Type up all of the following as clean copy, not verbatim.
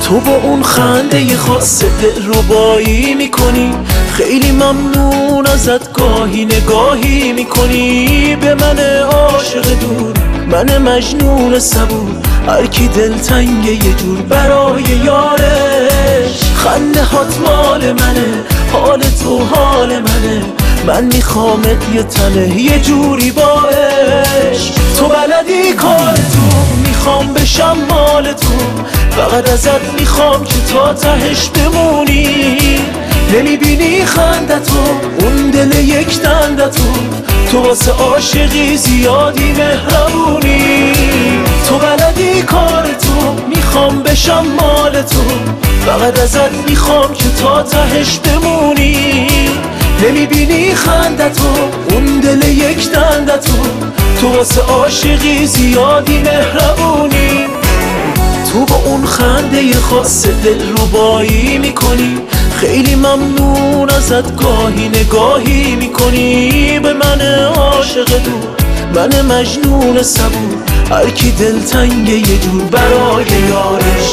تو با اون خنده خاص دلربایی میکنی، خیلی ممنون ازت گاهی نگاهی میکنی به من عاشق دور، من مجنون صبور، هر کی دلتنگه یه جور برای یارش. خنده هات مال منه، حال تو حال منه، من میخوامت یه تنه یه جوری با عشق. تو بلدی کار تو، میخوام بشم مال تو، فقط ازت میخوام که تا تهش بمونی. نمیبینی خندتو، اون دل یک دندتو، تو واسه عاشقی زیادی مهربونی. تو بلدی کار تو، میخوام بشم مال تو، فقط ازت میخوام که تا تهش بمونی. نمیبینی خندتو، اون دل یک دندتو، تو واسه عاشقی زیادی مهربونی. تو با اون خنده خاص دلربایی میکنی، خیلی ممنون ازت گاهی نگاهی میکنی به من عاشق دور، من مجنون صبور، هر کی دلتنگه یه جور برای یارش.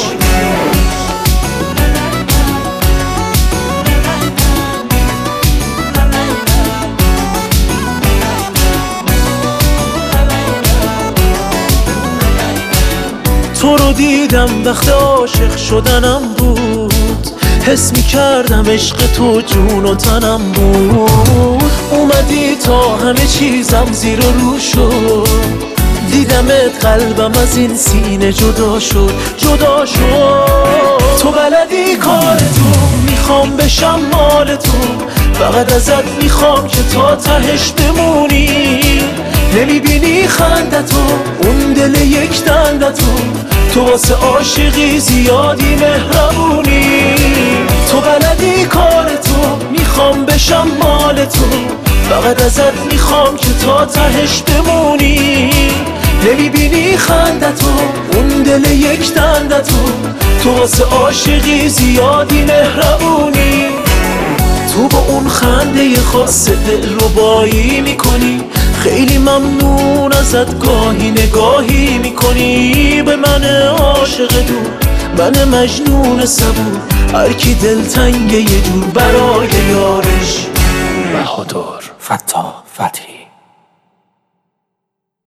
تو رو دیدم وقت عاشق شدنم بود، حس میکردم عشق تو جون و تنم بود. اومدی تا همه چیزم زیر و رو شد، دیدمت قلبم از این سینه جدا شد جدا شد. تو بلدی کار تو، میخوام بشم مال تو، فقط ازت میخوام که تا تهش بمونی. نمیبینی خندتو، اون دل یک دندتو، تو واسه عاشقی زیادی مهربونی. تو بلدی کار تو، میخوام بشم مال تو، فقط ازت میخوام که تا تهش بمونی. نمیبینی خندتو، اون دل یک دندتو، تو واسه عاشقی زیادی مهربونی. تو با اون خنده خاص دلربایی میکنی، خیلی ممنون ازت گاهی نگاهی میکنی به من عاشق دور، من مجنون صبور، هر کی دلتنگه یه جور برای یارش. بهادر فتاح فتحی.